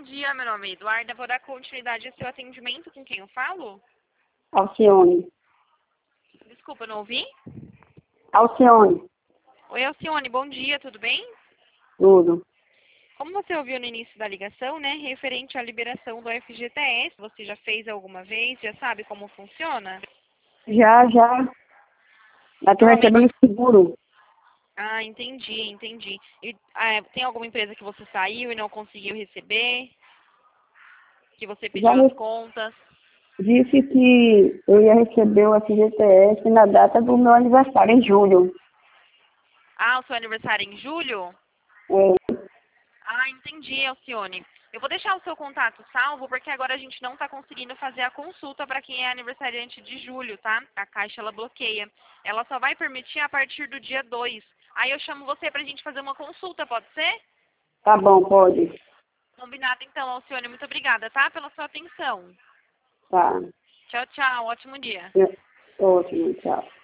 dia, meu nome é Eduarda. Vou dar continuidade ao seu atendimento. Com quem eu falo? Alcione. Desculpa, não ouvi? Alcione. Oi, Alcione, bom dia, tudo bem? Tudo. Como você ouviu no início da ligação, né, referente à liberação do FGTS, você já fez alguma vez? Já sabe como funciona? Já. Já tô Normalmente... recebendo seguro. Ah, entendi. E, tem alguma empresa que você saiu e não conseguiu receber? Que você Já pediu as contas? disse que eu ia receber o FGTS na data do meu aniversário, em julho. Ah, o seu aniversário é em julho? É, Ah, entendi, Alcione. Eu vou deixar o seu contato salvo, porque agora a gente não está conseguindo fazer a consulta para quem é aniversariante de julho, tá? A Caixa, ela bloqueia. Ela só vai permitir a partir do dia 2. Aí eu chamo você para a gente fazer uma consulta, pode ser? tá bom, pode. Combinado então, Alcione. Muito obrigada, tá? Pela sua atenção. Tá. Tchau, tchau. Ótimo dia. Ótimo, tchau.